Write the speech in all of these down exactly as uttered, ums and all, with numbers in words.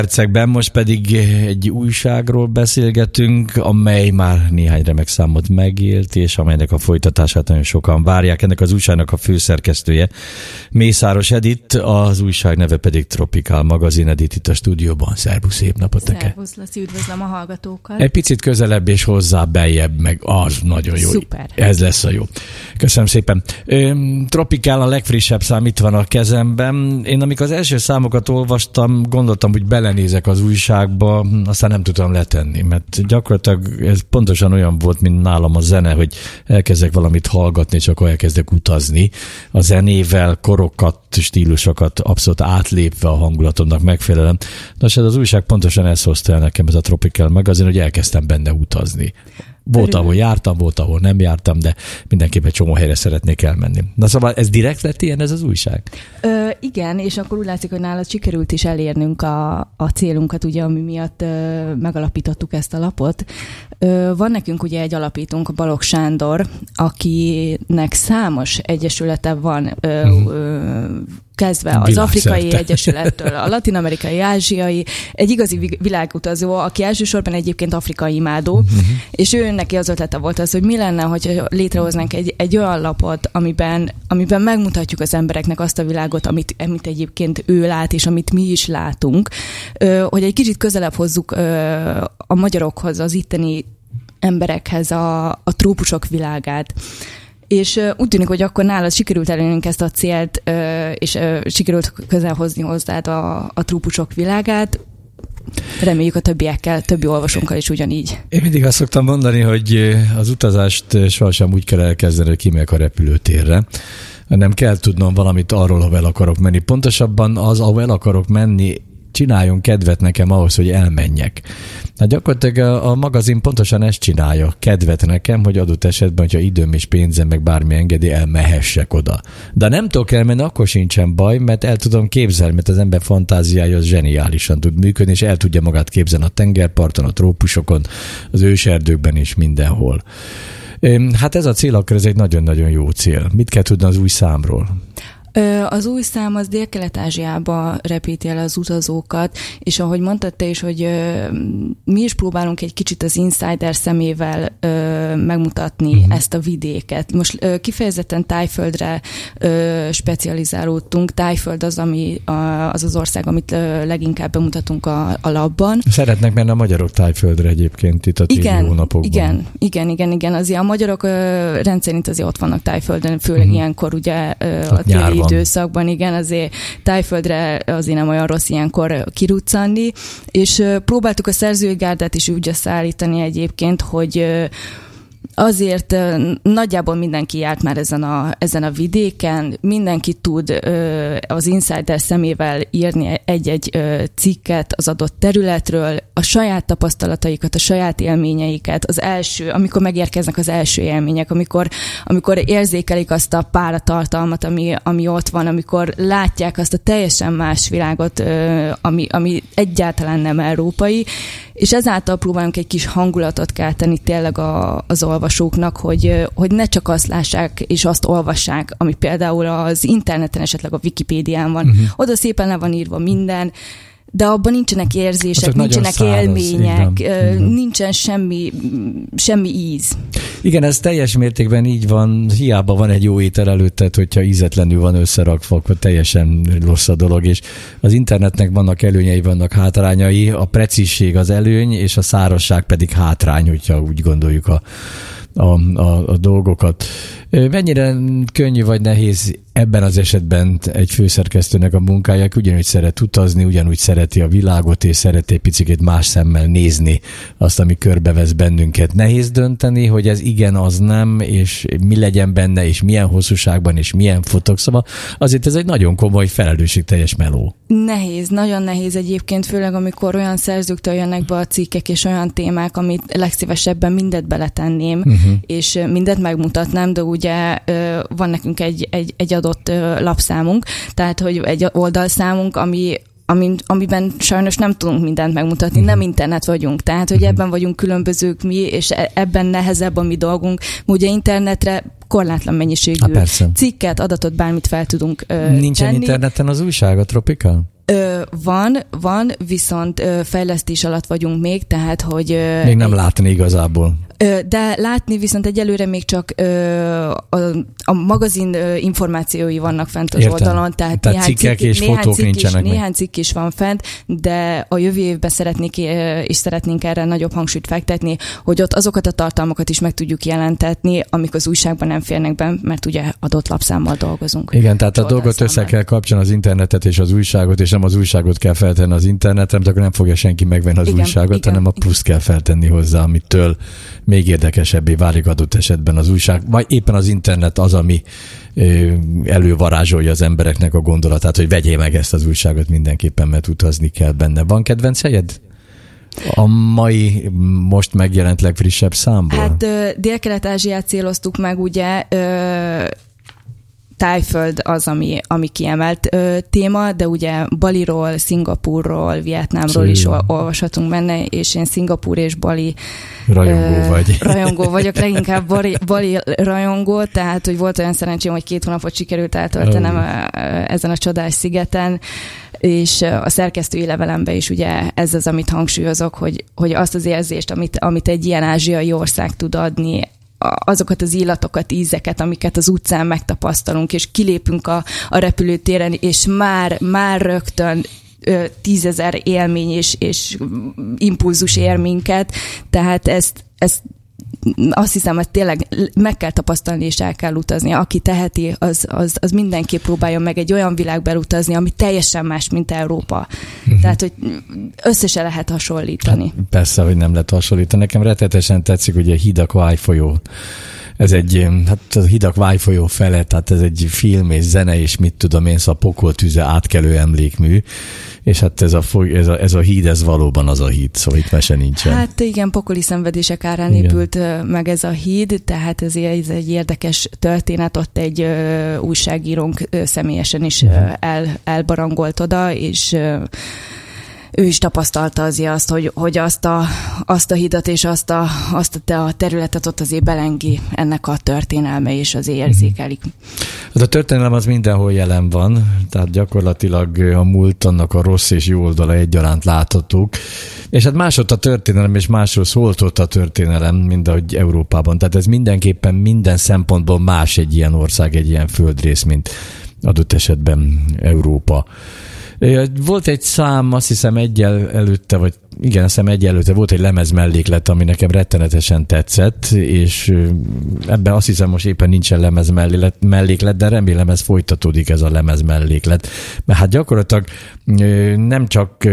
percekben, most pedig egy újságról beszélgetünk, amely már néhány remek számot megélt, és amelynek a folytatását nagyon sokan várják. Ennek az újságnak a főszerkesztője Mészáros Edit, az újság neve pedig Tropikál magazin. Edit itt a stúdióban. Szervusz, szép napot neked! Szervusz, Laci, üdvözlöm a hallgatókat! Egy picit közelebb és hozzá beljebb, meg az nagyon jó. Szuper! Ez lesz a jó. Köszönöm szépen. Tropikál a legfrissebb szám itt van a kezemben. Én amikor az első számokat olvastam, gondoltam, hogy belenézek az újságba, aztán nem tudtam letenni, mert gyakorlatilag ez pontosan olyan volt, mint nálam a zene, hogy elkezdek valamit hallgatni, és akkor elkezdek utazni. A zenével, korokat, stílusokat abszolút átlépve a hangulatomnak megfelelően. Nos, ez az újság pontosan ezt hozta el nekem, ez a Tropikál magazin, hogy elkezdtem benne utazni. Volt, ahol jártam, volt, ahol nem jártam, de mindenképpen egy csomó helyre szeretnék elmenni. Na szóval ez direkt lett ilyen, ez az újság? Ö, igen, és akkor úgy látszik, hogy nálad sikerült is elérnünk a, a célunkat, ugye, ami miatt ö, megalapítottuk ezt a lapot. Ö, van nekünk ugye egy alapítónk, Balogh Sándor, akinek számos egyesülete van, ö, uh-huh. ö, kezdve az Afrikai Egyesülettől, a Latin-amerikai, ázsiai, egy igazi világutazó, aki elsősorban egyébként afrikai imádó, uh-huh. és ő neki az ötlete volt az, hogy mi lenne, hogy létrehoznánk egy, egy olyan lapot, amiben, amiben megmutatjuk az embereknek azt a világot, amit, amit egyébként ő lát, és amit mi is látunk, hogy egy kicsit közelebb hozzuk a magyarokhoz, az itteni emberekhez a, a trópusok világát. És uh, úgy tűnik, hogy akkor nálad sikerült elérnünk ezt a célt, uh, és uh, sikerült közel hozni hozzád a, a trópusok világát. Reméljük a többiekkel, többi olvasónkkal is ugyanígy. Én mindig azt szoktam mondani, hogy az utazást sohasem úgy kell elkezdeni, hogy kimegyek a repülőtérre, hanem kell tudnom valamit arról, ahol el akarok menni. Pontosabban az, ahol el akarok menni, csináljon kedvet nekem ahhoz, hogy elmenjek. Hát gyakorlatilag a, a magazin pontosan ezt csinálja, kedvet nekem, hogy adott esetben, hogyha időm és pénzem, meg bármi engedi, elmehessek oda. De nem tudok elmenni, akkor sincsen baj, mert el tudom képzelni, mert az ember fantáziája az zseniálisan tud működni, és el tudja magát képzelni a tengerparton, a trópusokon, az őserdőkben és mindenhol. Hát ez a cél, akkor ez egy nagyon-nagyon jó cél. Mit kell tudni az új számról? Az új szám az Dél-Kelet-Ázsiába repíti el az utazókat, és ahogy mondtad te is, hogy mi is próbálunk egy kicsit az insider szemével megmutatni uh-huh. ezt a vidéket. Most kifejezetten Tájföldre specializálódtunk. Tájföld az, ami, az az ország, amit leginkább bemutatunk a, a labban. Szeretnek menni a magyarok Tájföldre egyébként itt a téli hónapokban. Igen, igen, igen, igen. Azért a magyarok rendszerint azért ott vannak Tájföldön, főleg uh-huh. ilyenkor ugye a téli időszakban, igen, azért Tájföldre azért nem olyan rossz ilyenkor kiruccanni, és próbáltuk a szerzői gárdát is úgy összeállítani egyébként, hogy azért nagyjából mindenki járt már ezen a, ezen a vidéken, mindenki tud az insider szemével írni egy-egy cikket az adott területről, a saját tapasztalataikat, a saját élményeiket, az első, amikor megérkeznek az első élmények, amikor, amikor érzékelik azt a páratartalmat, ami, ami ott van, amikor látják azt a teljesen más világot, ami, ami egyáltalán nem európai, és ezáltal próbálunk egy kis hangulatot kelteni tényleg a, az olvasóknak, hogy, hogy ne csak azt lássák és azt olvassák, ami például az interneten, esetleg a Wikipédián van. Uh-huh. Oda szépen le van írva minden, de abban nincsenek érzések, hát nincsenek száraz, élmények, igen, nincsen semmi, semmi íz. Igen, ez teljes mértékben így van, hiába van egy jó étel előtted, hogyha ízetlenül van összerakva, akkor teljesen rossz a dolog, és az internetnek vannak előnyei, vannak hátrányai, a precízség az előny, és a szárazság pedig hátrány, hogyha úgy gondoljuk a A, a, a dolgokat. Mennyire könnyű vagy nehéz ebben az esetben egy főszerkesztőnek a munkája, ugyanúgy szeret utazni, ugyanúgy szereti a világot, és szereti egy picit más szemmel nézni azt, ami körbevesz bennünket. Nehéz dönteni, hogy ez igen, az nem, és mi legyen benne, és milyen hosszúságban, és milyen fotók. Szóval azért ez egy nagyon komoly, felelősségteljes meló. Nehéz, nagyon nehéz egyébként, főleg amikor olyan szerzőktől jönnek be a cikkek, és olyan témák, amit legszívesebben mindet beletenném, uh-huh. és mindent megmutatnám, de ugye van nekünk egy, egy, egy adott lapszámunk, tehát hogy egy oldalszámunk, ami Amin, amiben sajnos nem tudunk mindent megmutatni, uh-huh. nem internet vagyunk, tehát hogy uh-huh. ebben vagyunk különbözők mi, és ebben nehezebb a mi dolgunk. Ugye internetre korlátlan mennyiségű cikket, adatot, bármit fel tudunk uh, Nincsen tenni. Interneten az újság, a Tropikál? Ö, van, van, viszont ö, fejlesztés alatt vagyunk még, tehát, hogy... Ö, még nem látni igazából. Ö, de látni viszont egyelőre még csak ö, a, a magazin ö, információi vannak fent az Értem. oldalon, tehát, tehát néhány cikkek cikk, és néhány fotók cikk nincsenek. Is, néhány cikk is van fent, de a jövő évben szeretnék, és szeretnénk erre nagyobb hangsúlyt fektetni, hogy ott azokat a tartalmakat is meg tudjuk jelentetni, amik az újságban nem férnek be, mert ugye adott lapszámmal dolgozunk. Igen, tehát a dolgot össze kell kapcsolni, az internetet és az újságot, és nem az újságot kell feltenni az internetre, mert akkor nem fogja senki megvenni az igen, újságot, igen, hanem a pluszt kell feltenni hozzá, amitől még érdekesebbé válik adott esetben az újság, vagy éppen az internet az, ami elővarázsolja az embereknek a gondolatát, hogy vegyél meg ezt az újságot mindenképpen, mert utazni kell benne. Van kedvenc helyed? A mai, most megjelent legfrissebb számból? Hát Dél-Kelet-Ázsiát céloztuk meg, ugye ö, Tájföld az, ami, ami kiemelt ö, téma, de ugye Baliról, Szingapúrról, Vietnámról is ol, olvashatunk benne, és én Szingapúr és Bali rajongó ö, vagy. Rajongó vagyok, leginkább Bali, Bali rajongó, tehát hogy volt olyan szerencsém, hogy két hónapot sikerült eltöltenem oh. ezen a csodás szigeten, és a szerkesztői levelemben is ugye ez az, amit hangsúlyozok, hogy, hogy azt az érzést, amit, amit egy ilyen ázsiai ország tud adni, azokat az illatokat, ízeket, amiket az utcán megtapasztalunk, és kilépünk a, a repülőtéren, és már, már rögtön ö, tízezer élmény és, és impulzus ér minket, tehát ezt, ezt azt hiszem, hogy tényleg meg kell tapasztalni, és el kell utazni. Aki teheti, az, az, az mindenképp próbálja meg egy olyan világba utazni, ami teljesen más, mint Európa. Uh-huh. Tehát, hogy össze se lehet hasonlítani. Hát persze, hogy nem lehet hasonlítani. Nekem rettetesen tetszik, ugye a Hidak Váj folyó. Ez egy, hát a Hidak Váj folyó felett, tehát ez egy film és zene, és mit tudom én, szóval Pokol tüze átkelő emlékmű, és hát ez a, ez a, ez a híd, ez valóban az a híd, szóval itt mese nincsen. Hát igen, pokoli szenvedések árán igen. épült meg ez a híd, tehát ez, ez egy érdekes történet, ott egy ö, újságírónk ö, személyesen is ö, el, elbarangolt oda, és ö, ő is tapasztalta azért azt, hogy, hogy azt, a, azt a hidat és azt a, azt a területet ott azért belengi ennek a történelme, és az érzékelik. Hát a történelem az mindenhol jelen van, tehát gyakorlatilag a múlt, annak a rossz és jó oldala egyaránt láthatók. És hát másod a történelem, és másról szólt ott a történelem, mint ahogy Európában. Tehát ez mindenképpen minden szempontból más egy ilyen ország, egy ilyen földrész, mint adott esetben Európa. Volt egy szám, azt hiszem egyel előtte, vagy igen, azt hiszem egy előtte volt egy lemez melléklet, ami nekem rettenetesen tetszett, és ebben azt hiszem most éppen nincsen lemez melléklet, de remélem ez folytatódik, ez a lemez melléklet. Mert hát gyakorlatilag nem csak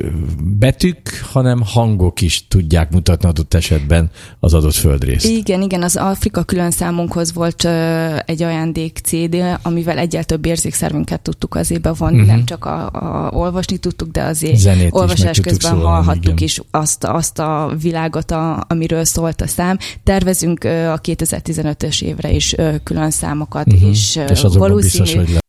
betűk, hanem hangok is tudják mutatni adott esetben az adott földrészt. Igen, igen, az Afrika külön számunkhoz volt egy ajándék cé dé, amivel egyel több érzékszervünket tudtuk azért bevonni, uh-huh. nem csak a, a, olvasni tudtuk, de azért zenét olvasás közben hallhattuk igen. is azt, azt a világot, a, amiről szólt a szám. Tervezünk a kétezer-tizenötös évre is külön számokat, uh-huh. és, és valószínű, biztos, hogy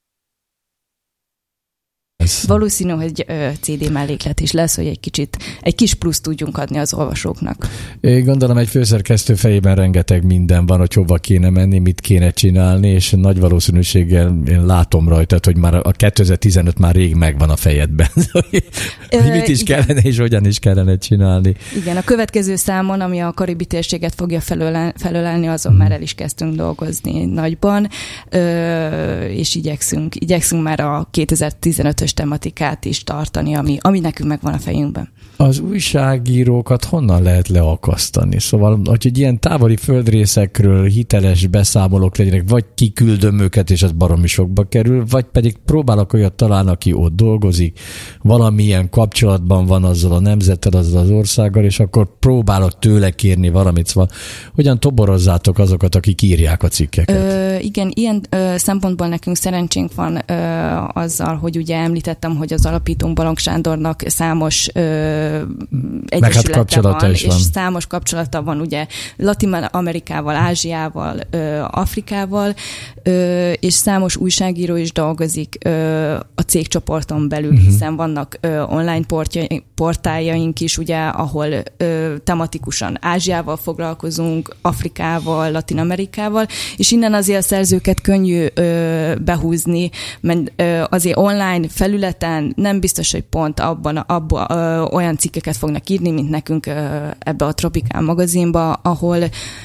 valószínű, hogy cé dé melléklet is lesz, hogy egy kicsit, egy kis plusz tudjunk adni az olvasóknak. Én gondolom, egy főszerkesztő fejében rengeteg minden van, hogy hova kéne menni, mit kéne csinálni, és nagy valószínűséggel én látom rajtad, hogy már a kétezer-tizenöt már rég megvan a fejedben. hogy mit is igen. kellene, és hogyan is kellene csinálni. Igen, a következő számon, ami a karibi térséget fogja felölel, felölelni, azon hmm. már el is kezdtünk dolgozni nagyban, és igyekszünk, igyekszünk már a kétezer-tizenötös tematikát is tartani, ami, ami nekünk megvan a fejünkben. Az újságírókat honnan lehet leakasztani? Szóval, hogy ilyen távoli földrészekről hiteles beszámolók legyenek, vagy kiküldöm őket, és az baromi sokba kerül, vagy pedig próbálok olyat találni, aki ott dolgozik, valamilyen kapcsolatban van azzal a nemzettel, azzal az országgal, és akkor próbálok tőle kérni valamit. Szóval, hogyan toborozzátok azokat, akik írják a cikkeket? Ö, igen, ilyen ö, szempontból nekünk szerencsénk van ö, azzal, hogy ugye említettem, hogy az alapítónk Balogh Sándornak számos ö, egyesülete van, van, és számos kapcsolata van ugye Latin-Amerikával, Ázsiával, ö, Afrikával, ö, és számos újságíró is dolgozik ö, a cégcsoporton belül, uh-huh. hiszen vannak ö, online portja, portáljaink is, ugye, ahol ö, tematikusan Ázsiával foglalkozunk, Afrikával, Latin-Amerikával, és innen azért a szerzőket könnyű ö, behúzni, mert ö, azért online felül felületen, nem biztos, hogy pont abban, abban ö, olyan cikkeket fognak írni, mint nekünk ö, ebbe a Tropikál magazinba, ahol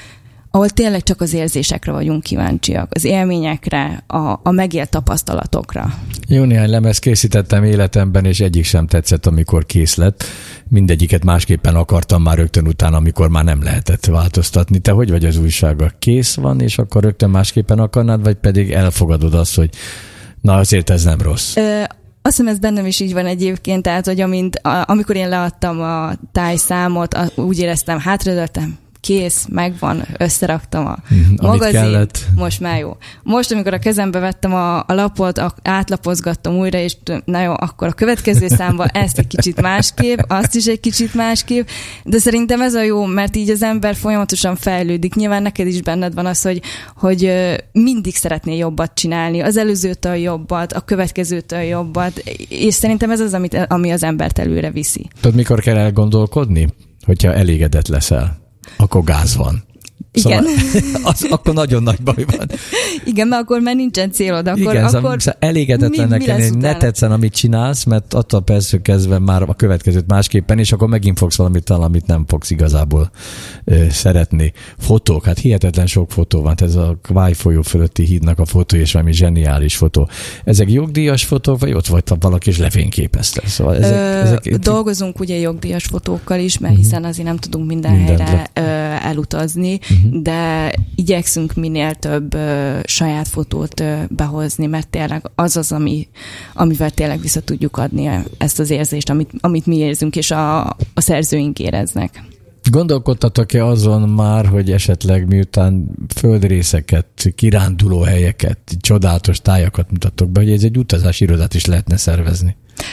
ahol tényleg csak az érzésekre vagyunk kíváncsiak, az élményekre, a, a megélt tapasztalatokra. Jó néhány lemez készítettem életemben, és egyik sem tetszett, amikor kész lett. Mindegyiket másképpen akartam már rögtön utána, amikor már nem lehetett változtatni. Te hogy vagy az újsággal? Kész van, és akkor rögtön másképpen akarnád, vagy pedig elfogadod azt, hogy na azért ez nem rossz? Ö, Azt hiszem, ez bennem is így van egyébként, tehát, hogy amint, a, amikor én leadtam a tájszámot, a, úgy éreztem, hátradőltem, kész, megvan, összeraktam a magazin, most már jó. Most, amikor a kezembe vettem a, a lapot, átlapozgattam újra, és na jó, akkor a következő számban ezt egy kicsit másképp, azt is egy kicsit másképp, de szerintem ez a jó, mert így az ember folyamatosan fejlődik. Nyilván neked is benned van az, hogy, hogy mindig szeretnél jobbat csinálni, az előzőtől jobbat, a következőtől jobbat, és szerintem ez az, amit, ami az embert előre viszi. Tudod, mikor kell elgondolkodni? Hogyha elégedett leszel. Akkor gáz van. Igen. Szóval az, akkor nagyon nagy baj van. Igen, mert akkor már nincsen célod. Akkor, Igen, akkor szóval elégedetlennek lenni, ne tetszen, amit csinálsz, mert attól persze kezdve már a következőt másképpen, és akkor megint fogsz valamit talán, amit nem fogsz igazából ö, szeretni. Fotók, hát hihetetlen sok fotó van. Ez a Kváj folyó fölötti hídnak a fotó, és valami zseniális fotó. Ezek jogdíjas fotók, vagy ott volt valaki, és lefényképezte? Szóval ezek, ö, ezek... Dolgozunk ugye jogdíjas fotókkal is, mert hiszen azért nem tudunk minden, minden helyre ö, elutazni, uh-huh. de igyekszünk minél több ö, saját fotót ö, behozni, mert tényleg az az, ami, amivel tényleg vissza tudjuk adni ezt az érzést, amit, amit mi érzünk, és a, a szerzőink éreznek. Gondolkodtatok-e azon már, hogy esetleg miután földrészeket, kiránduló helyeket, csodálatos tájakat mutattok be, hogy ez egy utazási irodát is lehetne szervezni?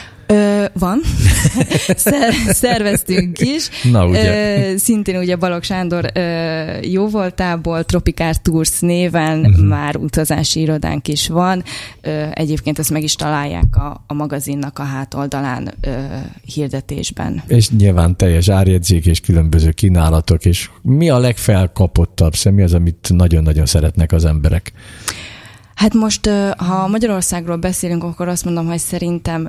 Ö, van. Szerveztünk is. Na, ugye. Ö, szintén ugye Balogh Sándor ö, jóvoltából Tropikár Tours néven uh-huh. már utazási irodánk is van. Ö, egyébként ezt meg is találják a, a magazinnak a hátoldalán ö, hirdetésben. És nyilván teljes árjegyzék és különböző kínálatok, és mi a legfelkapottabb, mi az, amit nagyon-nagyon szeretnek az emberek? Hát most, ha Magyarországról beszélünk, akkor azt mondom, hogy szerintem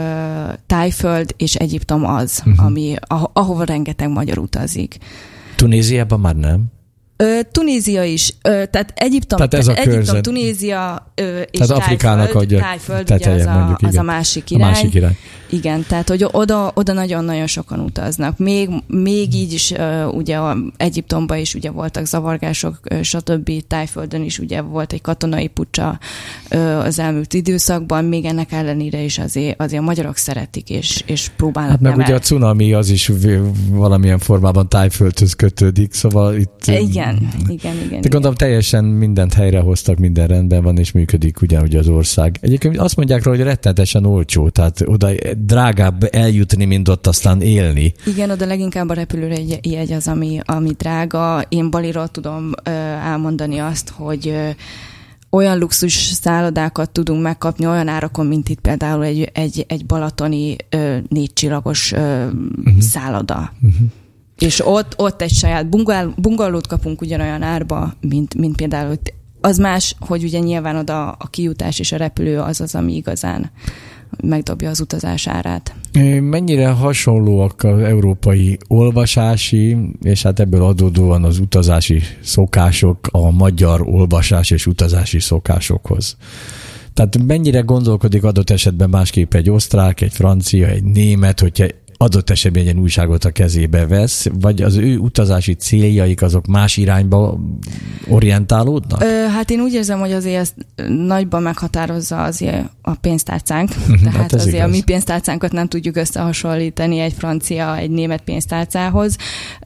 Tájföld és Egyiptom az, uh-huh. ami, ahova rengeteg magyar utazik. Tunéziában már nem? Ö, Tunézia is, ö, tehát Egyiptom, tehát ez a Egyiptom Tunézia ö, és Tájföld, Tájföld ugye az a, mondjuk, az a másik irány. A másik irány. Igen, tehát hogy oda, oda nagyon-nagyon sokan utaznak. Még, még így is ö, ugye Egyiptomban is ugye voltak zavargások, ö, stb. Tájföldön is ugye volt egy katonai pucsa ö, az elmúlt időszakban, még ennek ellenére is azért, azért a magyarok szeretik és, és próbálnak. Hát meg ugye a cunami az is valamilyen formában Tájföldhöz kötődik, szóval itt... Igen. Igen, igen. De gondolom teljesen mindent helyrehoztak, minden rendben van, és működik ugyanúgy az ország. Egyébként azt mondják róla, hogy rettenetesen olcsó, tehát oda drágább eljutni, mint ott aztán élni. Igen, oda leginkább a repülőre jegy az, ami, ami drága. Én Baliról tudom ö, elmondani azt, hogy ö, olyan luxus szállodákat tudunk megkapni olyan árakon, mint itt például egy, egy, egy balatoni ö, négycsillagos ö, uh-huh. szálloda. Uh-huh. És ott, ott egy saját bungallót kapunk ugyanolyan árba, mint, mint például az más, hogy ugye nyilván oda a kijutás és a repülő az az, ami igazán megdobja az utazás árát. Mennyire hasonlóak az európai olvasási, és hát ebből adódóan az utazási szokások a magyar olvasás és utazási szokásokhoz? Tehát mennyire gondolkodik adott esetben másképp egy osztrák, egy francia, egy német, hogyha adott esetben egy újságot a kezébe vesz, vagy az ő utazási céljaik azok más irányba orientálódnak? Ö, hát én úgy érzem, hogy azért ezt nagyban meghatározza azért a pénztárcánk. Tehát hát azért igaz. A mi pénztárcánkat nem tudjuk összehasonlítani egy francia, egy német pénztárcához.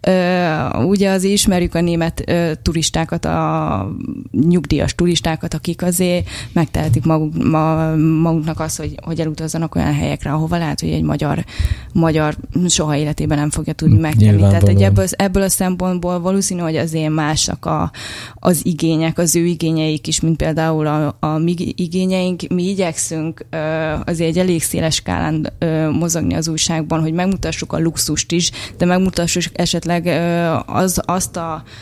Ö, ugye azért ismerjük a német ö, turistákat, a nyugdíjas turistákat, akik azért megtehetik maguk, ma, maguknak azt, hogy, hogy elutazzanak olyan helyekre, ahova lehet, hogy egy magyar, magyar soha életében nem fogja tudni megtenni. Tehát egy ebből, ebből a szempontból valószínű, hogy azért másak a, az igények, az ő igényeik is, mint például a, a mi igényeink. Mi igyekszünk azért egy elég széles skálán mozogni az újságban, hogy megmutassuk a luxust is, de megmutassuk esetleg az, azt a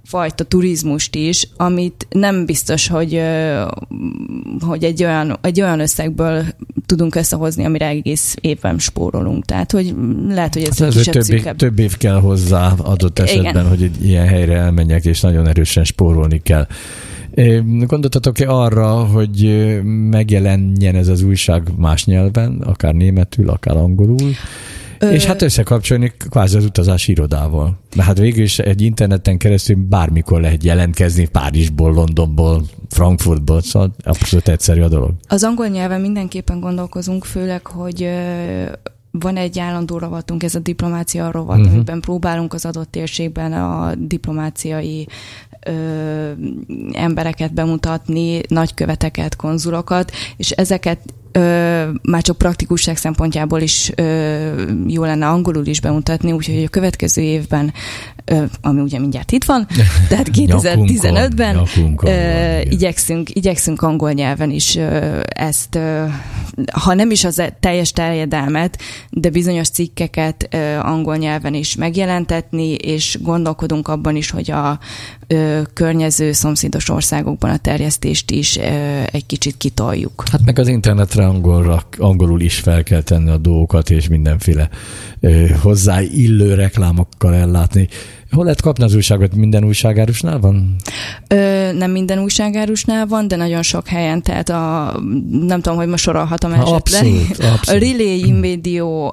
fajta turizmust is, amit nem biztos, hogy, hogy egy olyan, egy olyan összegből tudunk összehozni, amire egész évben spórolunk. Tehát, hogy lehet, hogy ez, ez egy több, év, több év kell hozzá adott esetben, igen, hogy egy ilyen helyre elmenjek, és nagyon erősen spórolni kell. Gondoltatok-e arra, hogy megjelenjen ez az újság más nyelven, akár németül, akár angolul, Ö... és hát összekapcsolni kvázi az utazási irodával? Mert hát végül is egy interneten keresztül bármikor lehet jelentkezni Párizsból, Londonból, Frankfurtból, szóval abszolút egyszerű a dolog. Az angol nyelven mindenképpen gondolkozunk, főleg, hogy van egy állandó rovatunk, ez a diplomácia rovat, uh-huh. amiben próbálunk az adott térségben a diplomáciai ö, embereket bemutatni, nagyköveteket, konzulokat, és ezeket Ö, már csak praktikusság szempontjából is ö, jó lenne angolul is bemutatni, úgyhogy a következő évben, ö, ami ugye mindjárt itt van, tehát kétezer-tizenötben nyakunkon, ö, igyekszünk, igyekszünk angol nyelven is ö, ezt, ö, ha nem is az teljes terjedelmet, de bizonyos cikkeket ö, angol nyelven is megjelentetni, és gondolkodunk abban is, hogy a ö, környező szomszédos országokban a terjesztést is ö, egy kicsit kitoljuk. Hát meg az internetre angolra, angolul is fel kell tenni a dolgokat, és mindenféle ö, hozzáillő reklámokkal ellátni. Hol lehet kapni az újságot? Minden újságárusnál van? Ö, nem minden újságárusnál van, de nagyon sok helyen, tehát a, nem tudom, hogy most sorolhatom esetleg. Abszolút, abszolút. A Relay Invideo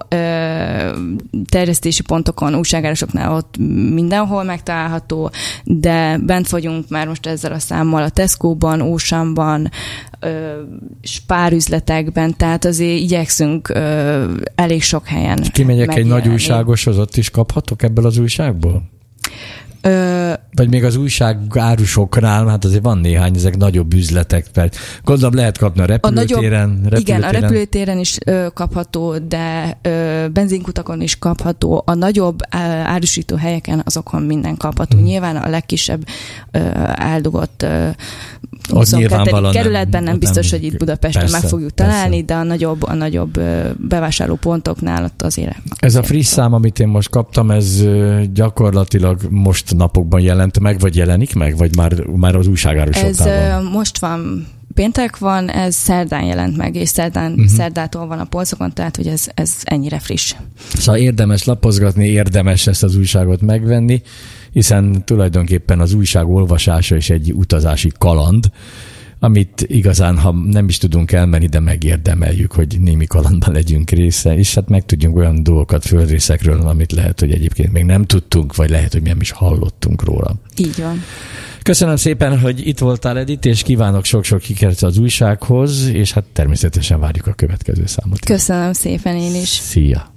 terjesztési pontokon, újságárusoknál ott mindenhol megtalálható, de bent vagyunk már most ezzel a számmal a Tesco-ban, Auchanban, spárüzletekben, tehát azért igyekszünk ö, elég sok helyen. És kimegyek egy nagy újságoshoz, ott is kaphatok ebből az újságból? Ö, Vagy még az újságárusoknál, hát azért van néhány, ezek nagyobb üzletek. Gondolom lehet kapni a repülőtéren. A nagyobb, igen, a repülőtéren is ö, kapható, de ö, benzinkutakon is kapható. A nagyobb ö, árusító helyeken azokon minden kapható. Hmm. Nyilván a legkisebb ö, eldugott ö, huszonkettő kerületben nem, nem biztos, nem, hogy itt Budapesten persze, meg fogjuk találni, persze. De a nagyobb, a nagyobb bevásárlópontoknál ott azért. Ez a friss szám, amit én most kaptam, ez gyakorlatilag most napokban jelent meg, vagy jelenik meg, vagy már, már az újságárusoknál van? Ez most van, péntek van, ez szerdán jelent meg, és szerdán, uh-huh. szerdától van a polcokon, tehát hogy ez, ez ennyire friss. Szóval érdemes lapozgatni, érdemes ezt az újságot megvenni, hiszen tulajdonképpen az újság olvasása is egy utazási kaland, amit igazán, ha nem is tudunk elmenni, de megérdemeljük, hogy némi kalandban legyünk része, és hát megtudjunk olyan dolgokat földrészekről, amit lehet, hogy egyébként még nem tudtunk, vagy lehet, hogy nem is hallottunk róla. Így van. Köszönöm szépen, hogy itt voltál, Edith, és kívánok sok-sok sikert az újsághoz, és hát természetesen várjuk a következő számot. Köszönöm szépen én is. Szia!